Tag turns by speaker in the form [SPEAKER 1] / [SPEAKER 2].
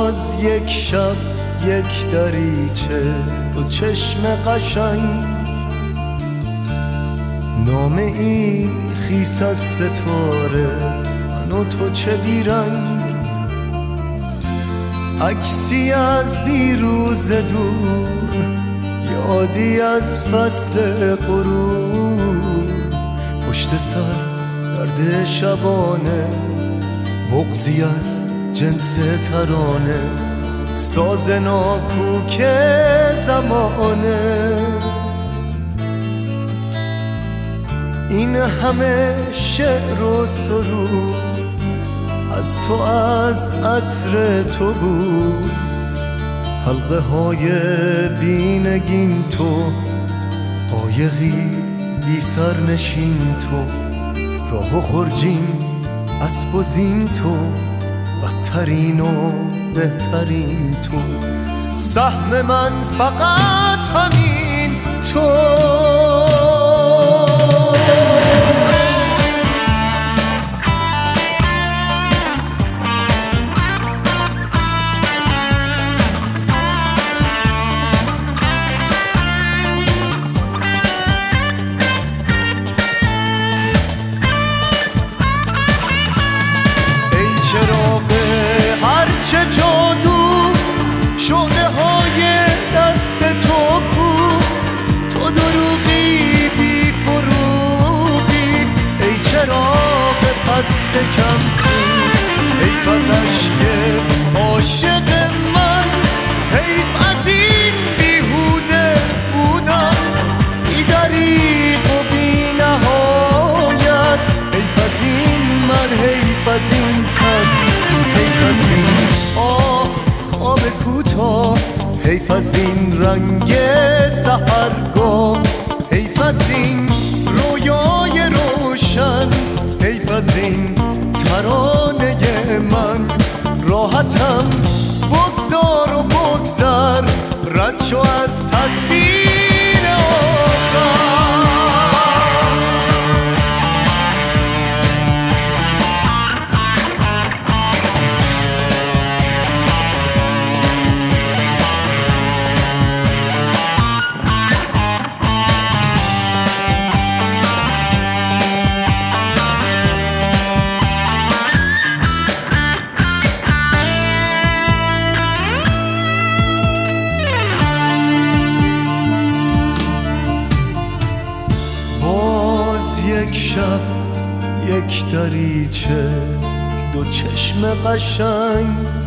[SPEAKER 1] باز یک شب یک دریچه، دو چشم قشنگ، نامه ای خیس از ستاره، من و تو چه بیرنگ، عکسی از دیروز دور، یادی از فصل غرور، پشت سر درد شبانه، بغضی از جنس ترانه، ساز ناکوک زمانه. این همه شعر و سرود از تو، از عطر تو بود، حلقه های بینگین تو، قایقی بی سرنشین تو، راه و خرجین اسب و زین تو، بدترین و بهترین تو، سهم من فقط همین تو. هرچه جادو شعله های دست تو کو، تو دروغی بی فروغی، ای چراغ پست کم سو، حیف از عشق عاشق من، حیف از این بیهوده بودن، بی دریغ و بی نهایت، حیف از این من، حیف از این تن، حیف از این خواب کوتاه، حیف از این رنگ سحرگاه، حیف از این رویای روشن، حیف از این ترانه من، راحتم بگذار و بگذر، رد شو از تصویر آخر. یک شب یک دریچه، دو چشم قشنگ،